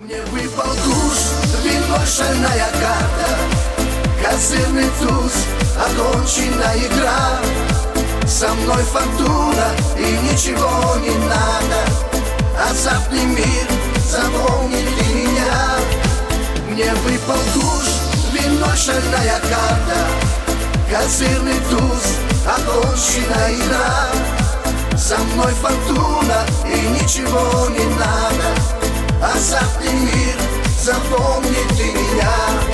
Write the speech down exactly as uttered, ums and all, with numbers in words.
Мне выпал туз, вино шальная карта, козырный туз, окончена игра. Со мной фортуна и ничего не надо. Азартный мир, запомни ты меня. Мне выпал туз, вино шальная карта, козырный туз, окончена игра. Со мной фортуна и ничего не надо. Азартный мир, запомни ты меня.